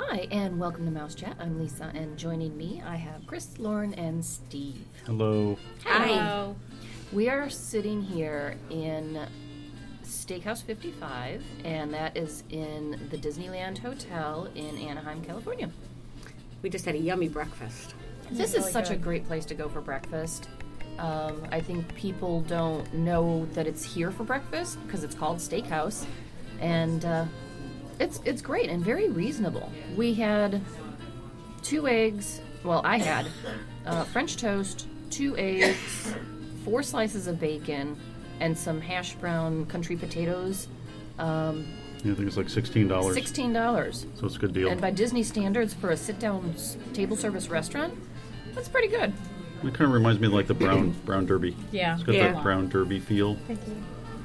Hi, and welcome to Mouse Chat. I'm Lisa, and joining me, I have Chris, Lauren, and Steve. Hello. Hi. We are sitting here in Steakhouse 55, and that is in the Disneyland Hotel in Anaheim, California. We just had a yummy breakfast. This is such a great place to go for breakfast. I think people don't know that it's here for breakfast because it's called Steakhouse, and it's great and very reasonable. We had 2 eggs. Well, I had French toast, 2 eggs, 4 slices of bacon, and some hash brown country potatoes. I think it's like $16. $16. So it's a good deal. And by Disney standards, for a sit-down table service restaurant, that's pretty good. It kind of reminds me of like the brown derby. Yeah. It's got that brown derby feel. Thank you.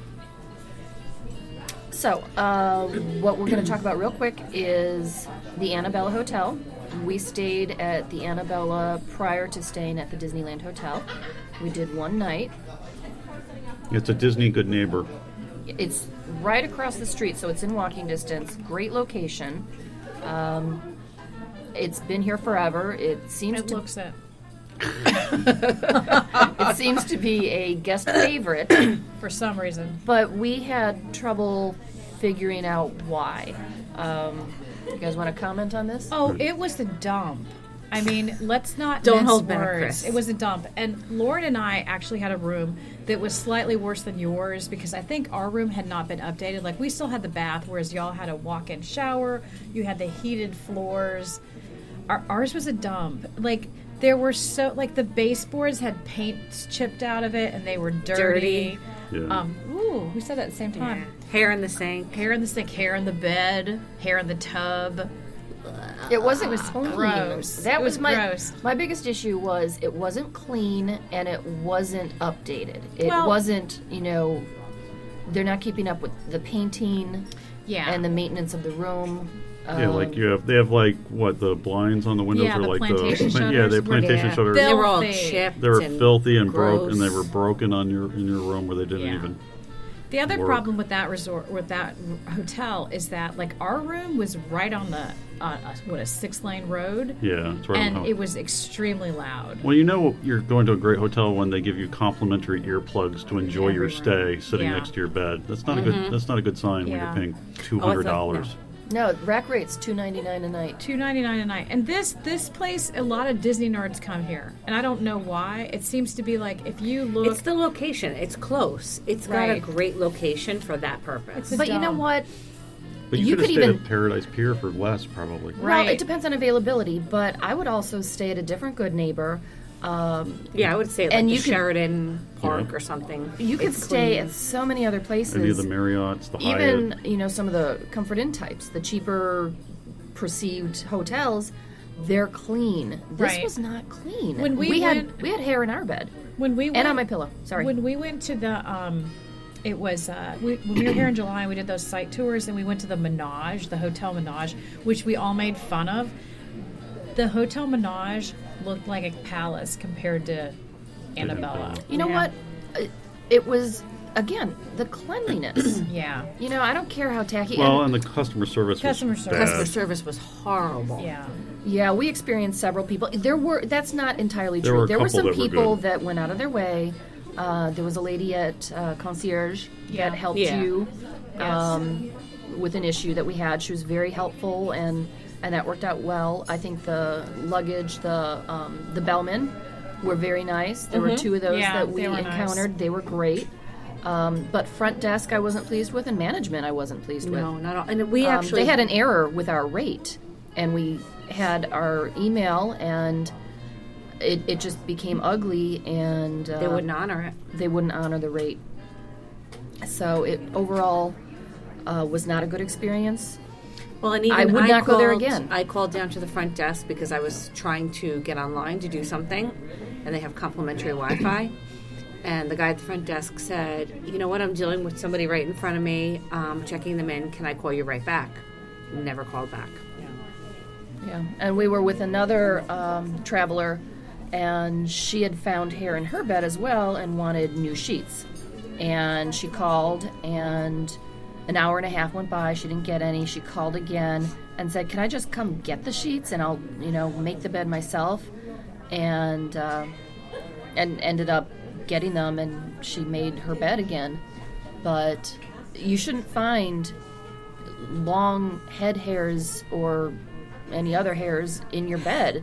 So, what we're going to talk about real quick is the Annabella Hotel. We stayed at the Annabella prior to staying at the Disneyland Hotel. We did one night. It's a Disney good neighbor. It's right across the street, so it's in walking distance. Great location. It's been here forever. It seems It looks it. It seems to be a guest favorite For some reason. but we had trouble figuring out why. You guys want to comment on this? Oh, it was a dump. I mean, let's not Don't mince hold back, words. Chris. It was a dump. And Lauren and I actually had a room that was slightly worse than yours because I think our room had not been updated. Like, we still had the bath, whereas y'all had a walk-in shower. You had the heated floors. Ours was a dump. Like, there were the baseboards had paint chipped out of it, and they were dirty. Yeah. Ooh, we said that at the same time. Yeah. Hair in the sink. Hair in the sink, hair in the bed, hair in the tub. It wasn't clean. gross. That It was was my gross. my biggest issue was it wasn't clean and it wasn't updated. It Well- wasn't, they're not keeping up with the painting Yeah. and the maintenance of the room. Yeah, like they have like what, the blinds on the windows Yeah, are the like plantation yeah, they shutters have were plantation there. shutters. They were all Filthy. chipped. They were and filthy and gross. broke, and they were broken in your room where they didn't Yeah. even. The other work. problem with that resort, with that hotel, is that like our room was right on the a 6-lane road, Yeah, it's right on the and house. it was extremely loud. Well, you're going to a great hotel when they give you complimentary earplugs to enjoy your stay sitting Yeah. next to your bed. That's not a good. That's not a good sign when Yeah. you're paying $200. No, rack rate's $2.99 a night. $2.99 a night, and this place, a lot of Disney nerds come here, and I don't know why. It seems to be like if you look, It's the location. It's close. It's got a Right. great location for that purpose. It's a But you know dump. what? But You you could could have stayed even- at Paradise Pier for less, probably. Right. Well, it depends on availability, but I would also stay at a different good neighbor. Yeah, I would say like And the you could- Sheraton Park Yeah. or something. You could It's stay clean. at so many other places. Any of the Marriotts, the Hyatt. Even some of the Comfort Inn types, the cheaper perceived hotels, they're clean. This Right. was not clean. When we had went- we had hair in our bed when we went, and on my pillow. Sorry. When we went to the, it was when we were here in July, we did those site tours, and we went to the Menage, the Hotel Menage, which we all made fun of. The Hotel Menage looked like a palace compared to Annabella. you know Yeah. what? It was again the cleanliness. Yeah, I don't care how tacky. Well, and the customer service Customer was service. bad. Customer service was horrible. yeah. Yeah, we experienced several people. That's not entirely There true. were a There were couple some that were people good. that went out of their way. There was a lady at concierge Yeah. that helped Yeah. you Yes. with an issue that we had. She was very helpful, and that worked out well. I think the luggage, the bellmen were very nice. There were 2 of those Yeah, that we they were nice. encountered. They were great. But front desk I wasn't pleased with, and management I wasn't pleased with. No, not all. And we actually They had an error with our rate, and we had our email, and it just became ugly, and they wouldn't honor it. they wouldn't honor the rate. So it overall was not a good experience. Well, and even I would not go there called- again. I called down to the front desk because I was trying to get online to do something, and they have complimentary Wi-Fi. And the guy at the front desk said, "You know what? I'm dealing with somebody right in front of me, checking them in. Can I call you right back?" Never called back. Yeah, and we were with another traveler, and she had found hair in her bed as well and wanted new sheets. And she called, and An hour and a half went by. She didn't get any. She called again and said, "Can I just come get the sheets and I'll, make the bed myself?" And ended up getting them, and she made her bed again. But you shouldn't find long head hairs or any other hairs in your bed.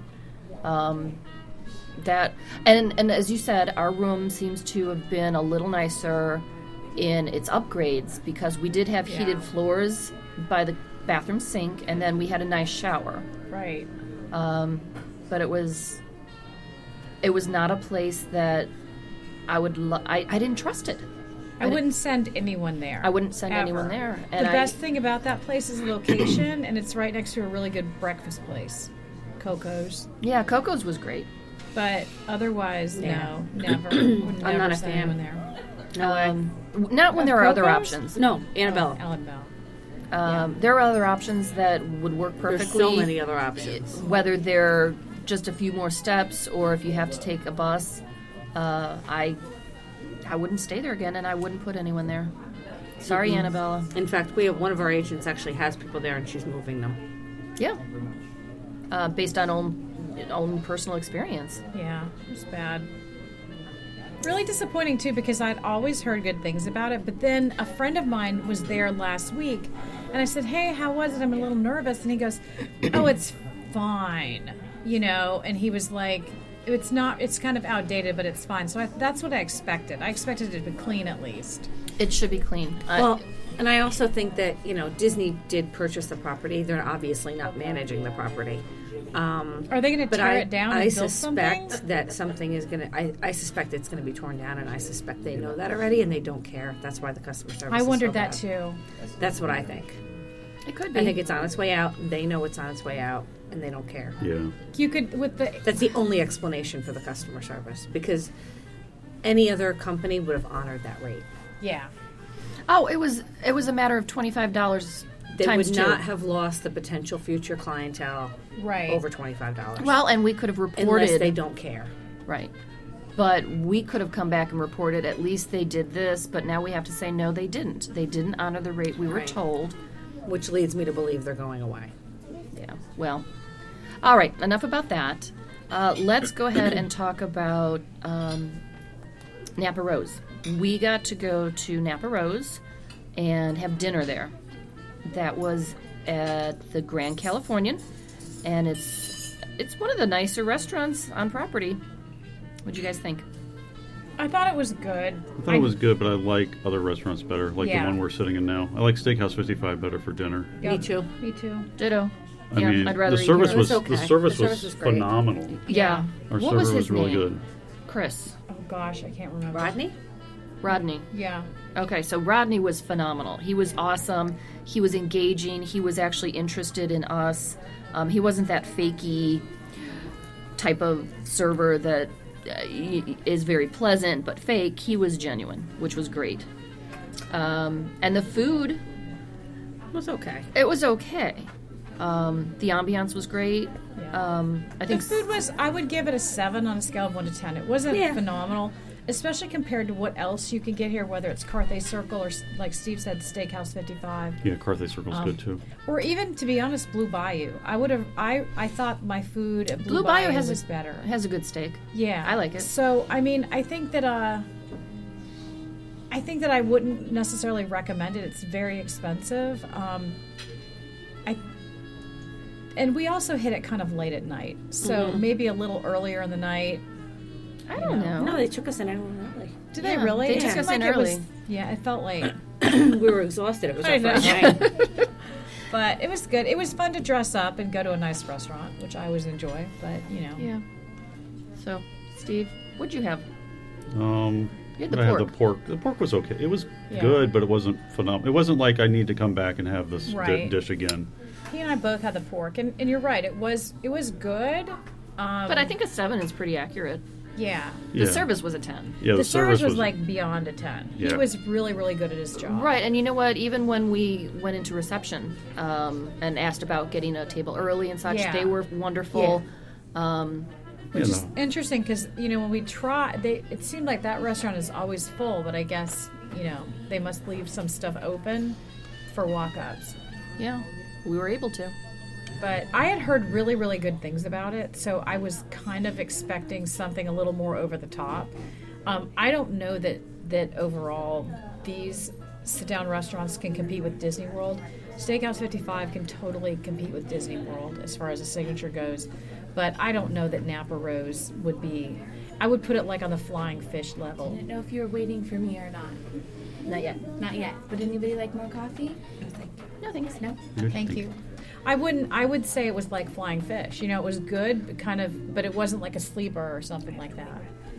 That and as you said, our room seems to have been a little nicer in its upgrades because we did have heated floors by the bathroom sink, and then we had a nice shower. Right. But it was not a place that I would. I didn't trust it. I wouldn't send anyone there. I wouldn't send ever. anyone there. And the best thing about that place is the location, and it's right next to a really good breakfast place, Coco's. Yeah, Coco's was great. But otherwise, no, never. Would never I'm not a send fan. anyone there. No way. Not when there are other Coco's? options. No, Annabella. Annabelle. There are other options that would work perfectly. There's so many other options. Whether they're just a few more steps or if you have to take a bus, I wouldn't stay there again, and I wouldn't put anyone there. Sorry, Mm-mm. Annabella. In fact, we have one of our agents actually has people there, and she's moving them. Yeah. Based on own personal experience. Yeah, it was bad. Really disappointing, too, because I'd always heard good things about it. But then a friend of mine was there last week, and I said, "Hey, how was it? I'm a little nervous." And he goes, "Oh, it's fine." And he was like, it's kind of outdated, but it's fine. So that's what I expected. I expected it to be clean at least. It should be clean. Well, and I also think that, Disney did purchase the property. They're obviously not managing the property. Are they going to tear it down and build something? I suspect that something is going to... I suspect it's going to be torn down, and I suspect they know that already, and they don't care. That's why the customer service I is wondered so that, bad. too. That's what I think. It could be. I think it's on its way out. They know it's on its way out, and they don't care. Yeah. You could, with the... That's the only explanation for the customer service, because any other company would have honored that rate. Yeah. Oh, it was a matter of $25 They times would two. not have lost the potential future clientele Right. over $25. Well, and we could have reported. Unless they don't care. Right. But we could have come back and reported at least they did this, but now we have to say no, they didn't. They didn't honor the rate we were Right. told. Which leads me to believe they're going away. Yeah, well. All right, enough about that. Let's go ahead and talk about Napa Rose. We got to go to Napa Rose and have dinner there. That was at the Grand Californian, and it's one of the nicer restaurants on property. What'd you guys think? I thought it was good. I thought it was good, but I like other restaurants better, like Yeah. the one we're sitting in now. I like Steakhouse 55 better for dinner. Me too. Me too. Ditto. I Yeah, mean, I'd rather the eat service here. was It was okay. the service The was service was great. phenomenal. Yeah. Our What server was his really name? good. Chris. Oh, gosh, I can't remember. Rodney? Rodney. Yeah. Okay, so Rodney was phenomenal. He was awesome. He was engaging. He was actually interested in us. He wasn't that fakey type of server that is very pleasant but fake. He was genuine, which was great. And the food, It was okay. it was okay. The ambiance was great. Yeah. I The think food was, I would give it a 7 on a scale of 1 to 10. It wasn't Yeah. phenomenal, especially compared to what else you can get here, whether it's Carthay Circle or, like Steve said, Steakhouse 55. Yeah, Carthay Circle's good too. Or even, to be honest, Blue Bayou. I thought my food at Blue, Blue Bayou has was better. has a good steak. Yeah. I like it. So, I mean, I think that I wouldn't necessarily recommend it. It's very expensive. And we also hit it kind of late at night. So maybe a little earlier in the night. I don't know. No, they took us an hour early. Did Yeah, they really? they It took seemed us like in it was- early. yeah, it felt late. We were exhausted. It was I our know. first night. But it was good. It was fun to dress up and go to a nice restaurant, which I always enjoy. But, Yeah. So, Steve, what'd you have? You had the I had pork. the pork. The pork was okay. It was Yeah. good, but it wasn't phenomenal. It wasn't like I need to come back and have this Right. dish again. he and I both had the pork. And you're right. It was good. But I think a 7 is pretty accurate. Yeah. The Yeah. service was a 10. Yeah, The service was like beyond a 10. He Yeah. was really, really good at his job. Right, and you know what? Even when we went into reception and asked about getting a table early and such, Yeah. they were wonderful. Which is know. interesting because, when we it seemed like that restaurant is always full, but I guess, they must leave some stuff open. for walk-ups. Yeah, we were able to. But I had heard really, really good things about it, so I was kind of expecting something a little more over the top. I don't know that overall these sit-down restaurants can compete with Disney World. Steakhouse 55 can totally compete with Disney World as far as a signature goes, but I don't know that Napa Rose would be. I would put it like on the Flying Fish I level. didn't know if you were waiting for me or not. Not yet. Not yet. Would anybody like more coffee? I was like, No, thanks. no. Thank you. I would say it was like Flying Fish. You know, it was good, but but it wasn't like a sleeper or something like that.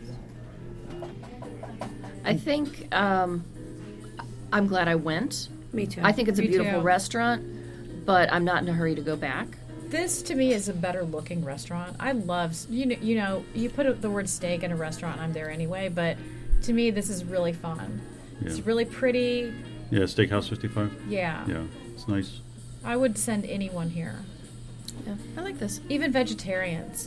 I think I'm glad I went. Me too. I think it's a Me beautiful too. restaurant, but I'm not in a hurry to go back. This to me is a better looking restaurant. I love you put the word steak in a restaurant, I'm there anyway. But to me, this is really fun. It's Yeah. really pretty. Yeah, Steakhouse 55. Yeah. Yeah, it's nice. I would send anyone here, Yeah, I like this. even vegetarians.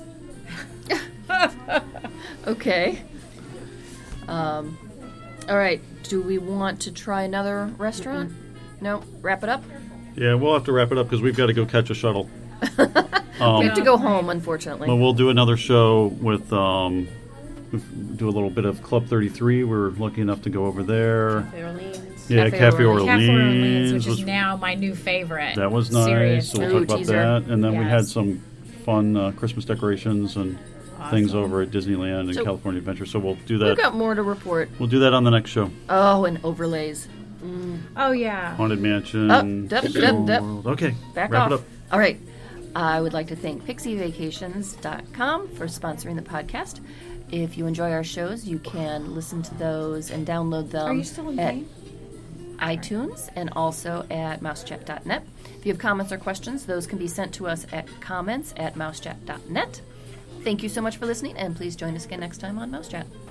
Okay. All right. Do we want to try another restaurant? No. Wrap it up. Yeah, we'll have to wrap it up because we've got to go catch a shuttle. We have to go home, unfortunately. But we'll do another show with, do a little bit of Club 33. We're lucky enough to go over there. Cafe Orleans. Yeah, Cafe Cafe Orleans. Cafe Orleans, Orleans which was is now my new favorite. that was nice. Seriously. So we'll Ooh, talk about teaser. that. And then we had Yes. some fun Christmas decorations and things Awesome. over at Disneyland and So- California Adventure. So we'll do We've that. got more to report. We'll do that on the next show. Oh, and overlays. Oh yeah. Haunted Mansion. Dup, dup, Small dup. World. Okay, Back wrap off. it up. All right. I would like to thank PixieVacations.com for sponsoring the podcast. If you enjoy our shows, you can listen to those and download them Are you still in at pain? iTunes and also at mousechat.net. If you have comments or questions, those can be sent to us at comments@mousechat.net. Thank you so much for listening, and please join us again next time on Mousechat.